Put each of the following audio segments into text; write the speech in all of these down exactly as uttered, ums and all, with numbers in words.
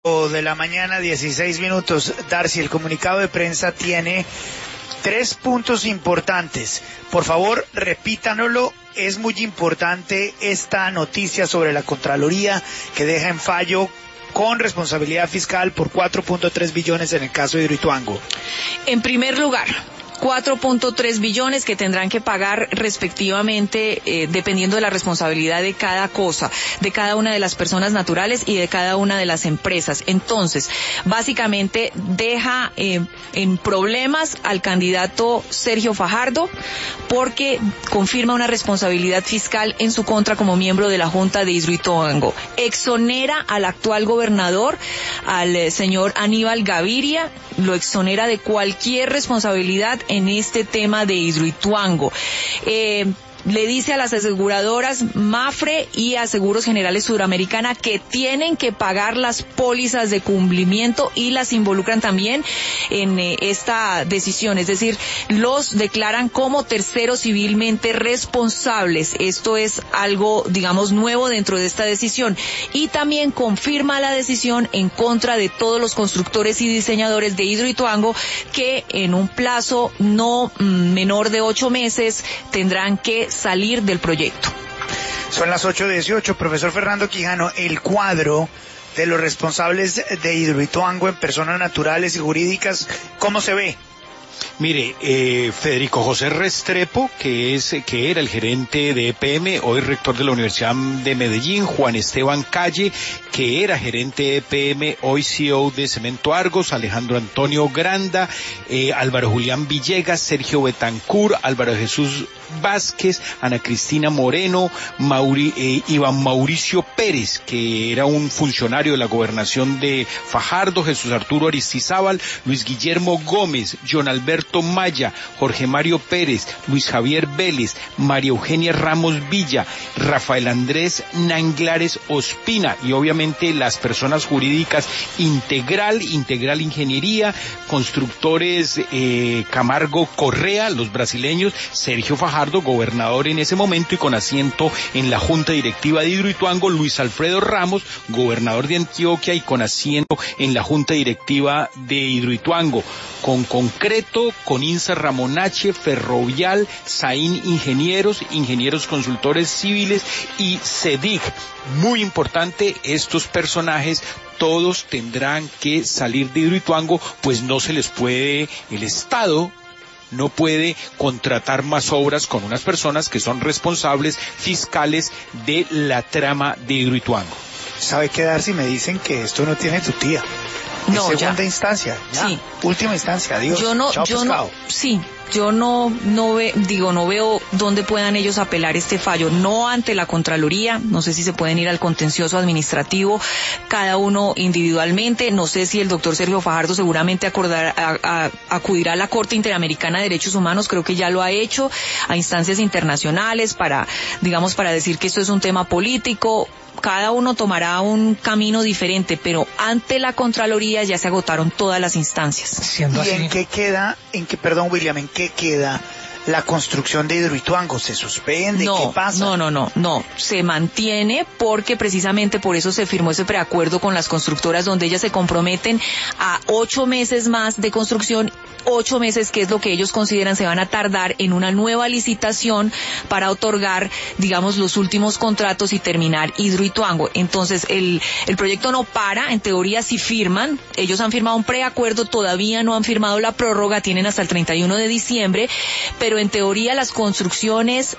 De la mañana, dieciséis minutos. Darcy, el comunicado de prensa tiene tres puntos importantes. Por favor, repítanoslo. Es muy importante esta noticia sobre la Contraloría que deja en fallo con responsabilidad fiscal por cuatro punto tres billones en el caso de Hidroituango. En primer lugar, cuatro punto tres billones que tendrán que pagar respectivamente eh, dependiendo de la responsabilidad de cada cosa, de cada una de las personas naturales y de cada una de las empresas. Entonces, básicamente deja eh, en problemas al candidato Sergio Fajardo porque confirma una responsabilidad fiscal en su contra como miembro de la Junta de Hidroituango. Exonera al actual gobernador, al eh, señor Aníbal Gaviria, lo exonera de cualquier responsabilidad en este tema de Hidroituango. Eh, le dice a las aseguradoras Mapfre y a Seguros Generales Suramericana que tienen que pagar las pólizas de cumplimiento y las involucran también en eh, esta decisión, es decir, los declaran como terceros civilmente responsables. Esto es algo, digamos, nuevo dentro de esta decisión y también confirma la decisión en contra de todos los constructores y diseñadores de Hidroituango que en un plazo no mm, menor de ocho meses tendrán que salir del proyecto. Son las ocho dieciocho. Profesor Fernando Quijano, el cuadro de los responsables de Hidroituango en personas naturales y jurídicas, ¿cómo se ve? Mire, eh, Federico José Restrepo, que es que era el gerente de E P M, hoy rector de la Universidad de Medellín. Juan Esteban Calle, que era gerente de E P M, hoy C E O de Cemento Argos. Alejandro Antonio Granda, eh, Álvaro Julián Villegas, Sergio Betancur, Álvaro Jesús Vázquez, Ana Cristina Moreno, Mauri, eh, Iván Mauricio Pérez, que era un funcionario de la gobernación de Fajardo, Jesús Arturo Aristizábal, Luis Guillermo Gómez, John Alberto Maya, Jorge Mario Pérez, Luis Javier Vélez, María Eugenia Ramos Villa, Rafael Andrés Nanglares Ospina y obviamente las personas jurídicas Integral, Integral Ingeniería, Constructores eh, Camargo Correa, los brasileños, Sergio Fajardo, gobernador en ese momento y con asiento en la Junta Directiva de Hidroituango, Luis Alfredo Ramos, gobernador de Antioquia y con asiento en la Junta Directiva de Hidroituango, con concreto, con INSA Ramonache, Ferrovial, Saín Ingenieros, Ingenieros Consultores Civiles y CEDIC. Muy importante, estos personajes todos tendrán que salir de Hidroituango, pues no se les puede, el Estado no puede contratar más obras con unas personas que son responsables fiscales de la trama de Hidroituango. ¿Sabe qué, Darcy? Me dicen que esto no tiene tu tía. No, es segunda ya. instancia, ya. Sí. Última instancia, adiós. Yo no, Chao, yo pescado. no, sí, yo no, no ve, digo, no veo dónde puedan ellos apelar este fallo, no ante la Contraloría, no sé si se pueden ir al contencioso administrativo, cada uno individualmente, no sé si el doctor Sergio Fajardo seguramente acordar, a, a, acudirá a la Corte Interamericana de Derechos Humanos, creo que ya lo ha hecho, a instancias internacionales para, digamos, para decir que esto es un tema político. Cada uno tomará un camino diferente, pero ante la Contraloría ya se agotaron todas las instancias. Siendo ¿Y así? en qué queda, en qué, perdón William, en qué queda la construcción de Hidroituango? ¿Se suspende? No, ¿Qué pasa? No, no, no, no, se mantiene porque precisamente por eso se firmó ese preacuerdo con las constructoras donde ellas se comprometen a ocho meses más de construcción, ocho meses que es lo que ellos consideran se van a tardar en una nueva licitación para otorgar, digamos, los últimos contratos y terminar Hidroituango. Entonces el, el proyecto no para, en teoría sí firman, ellos han firmado un preacuerdo, todavía no han firmado la prórroga, tienen hasta el treinta y uno de diciembre, pero en teoría las construcciones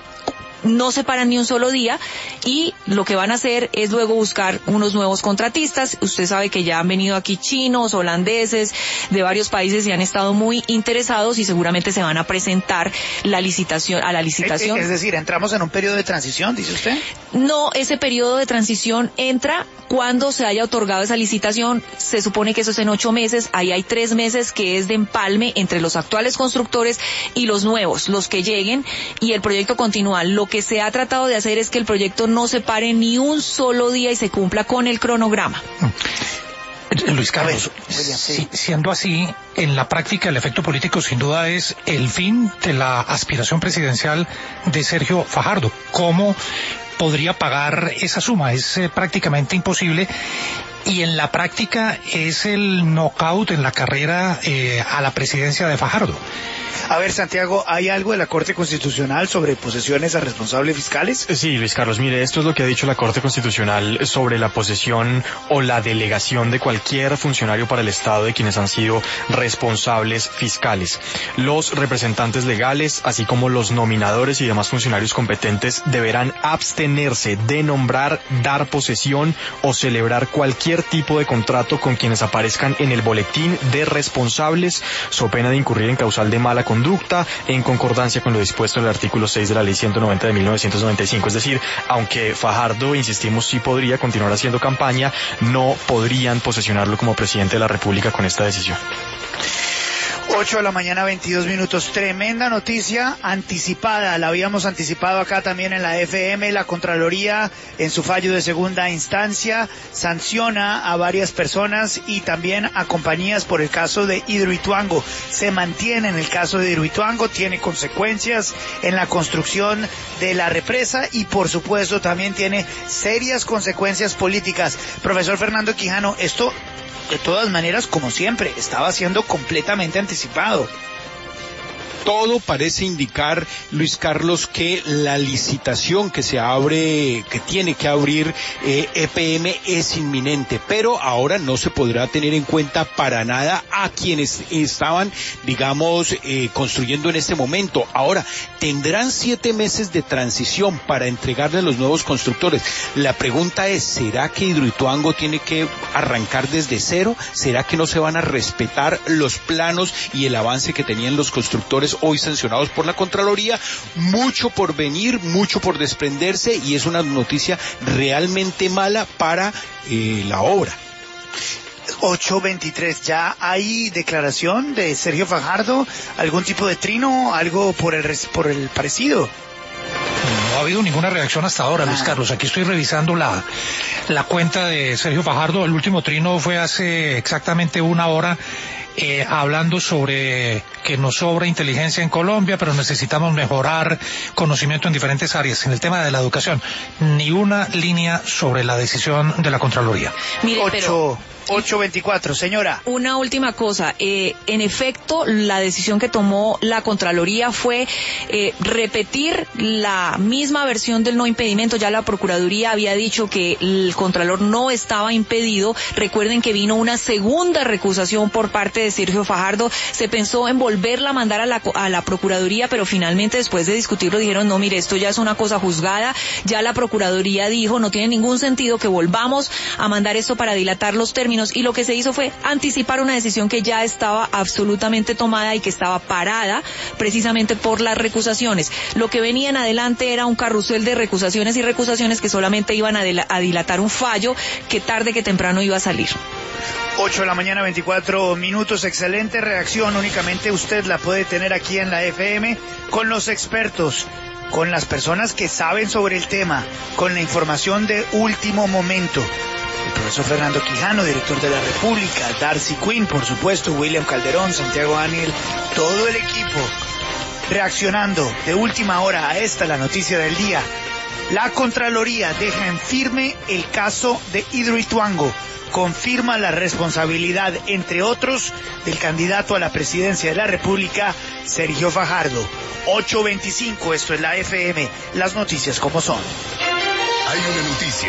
no se paran ni un solo día y lo que van a hacer es luego buscar unos nuevos contratistas. Usted sabe que ya han venido aquí chinos, holandeses, de varios países y han estado muy interesados y seguramente se van a presentar la licitación, a la licitación. Es decir, ¿entramos en un periodo de transición, dice usted? No, ese periodo de transición entra cuando se haya otorgado esa licitación. Se supone que eso es en ocho meses, ahí hay tres meses que es de empalme entre los actuales constructores y los nuevos, los que lleguen, y el proyecto continúa. Lo que se ha tratado de hacer es que el proyecto no se pare ni un solo día y se cumpla con el cronograma. Luis Carlos, si, siendo así, en la práctica el efecto político sin duda es el fin de la aspiración presidencial de Sergio Fajardo. ¿Cómo podría pagar esa suma. Es eh, prácticamente imposible. Y en la práctica es el knockout en la carrera eh, a la presidencia de Fajardo. A ver, Santiago, ¿hay algo de la Corte Constitucional sobre posesiones a responsables fiscales? Sí, Luis Carlos, mire, esto es lo que ha dicho la Corte Constitucional sobre la posesión o la delegación de cualquier funcionario para el Estado de quienes han sido responsables fiscales. Los representantes legales, así como los nominadores y demás funcionarios competentes, deberán abstenerse de nombrar, dar posesión o celebrar cualquier tipo de contrato con quienes aparezcan en el boletín de responsables, so pena de incurrir en causal de mala conducta en concordancia con lo dispuesto en el artículo seis de la ley ciento noventa de mil novecientos noventa y cinco. Es decir, aunque Fajardo, insistimos, sí podría continuar haciendo campaña, no podrían posesionarlo como presidente de la República con esta decisión. ocho de la mañana, veintidós minutos. Tremenda noticia anticipada. La habíamos anticipado acá también en la F M. La Contraloría, en su fallo de segunda instancia, sanciona a varias personas y también a compañías por el caso de Hidroituango. Se mantiene en el caso de Hidroituango, tiene consecuencias en la construcción de la represa y, por supuesto, también tiene serias consecuencias políticas. Profesor Fernando Quijano, esto, de todas maneras, como siempre, estaba siendo completamente anticipado. Todo parece indicar, Luis Carlos, que la licitación que se abre, que tiene que abrir eh, E P M es inminente, pero ahora no se podrá tener en cuenta para nada a quienes estaban, digamos, eh, construyendo en este momento. Ahora, tendrán siete meses de transición para entregarle a los nuevos constructores. La pregunta es, ¿será que Hidroituango tiene que arrancar desde cero? ¿Será que no se van a respetar los planos y el avance que tenían los constructores hoy sancionados por la Contraloría? Mucho por venir, mucho por desprenderse, y es una noticia realmente mala para eh, la obra. ocho veintitrés, ¿ya hay declaración de Sergio Fajardo? ¿Algún tipo de trino? ¿Algo por el, por el parecido? No ha habido ninguna reacción hasta ahora, Luis Carlos. Aquí estoy revisando la, la cuenta de Sergio Fajardo. El último trino fue hace exactamente una hora, eh, hablando sobre que nos sobra inteligencia en Colombia, pero necesitamos mejorar conocimiento en diferentes áreas. En el tema de la educación, ni una línea sobre la decisión de la Contraloría. Mire, pero... ocho veinticuatro, señora. Una última cosa, eh, en efecto, la decisión que tomó la Contraloría fue eh, repetir la misma versión del no impedimento. Ya la Procuraduría había dicho que el Contralor no estaba impedido. Recuerden que vino una segunda recusación por parte de Sergio Fajardo. Se pensó en volverla a mandar a la, a la Procuraduría, pero finalmente, después de discutirlo, dijeron, no, mire, esto ya es una cosa juzgada. Ya la Procuraduría dijo, no tiene ningún sentido que volvamos a mandar esto para dilatar los términos. Y lo que se hizo fue anticipar una decisión que ya estaba absolutamente tomada y que estaba parada precisamente por las recusaciones. Lo que venía en adelante era un carrusel de recusaciones y recusaciones que solamente iban a, a dilatar un fallo que tarde que temprano iba a salir. ocho de la mañana, veinticuatro minutos. Excelente reacción. Únicamente usted la puede tener aquí en la F M con los expertos, con las personas que saben sobre el tema, con la información de último momento. El profesor Fernando Quijano, director de la República, Darcy Quinn, por supuesto, William Calderón, Santiago Daniel, todo el equipo reaccionando de última hora a esta, la noticia del día. La Contraloría deja en firme el caso de Hidroituango, confirma la responsabilidad, entre otros, del candidato a la presidencia de la República, Sergio Fajardo. ocho veinticinco, esto es la F M, las noticias como son. Hay una noticia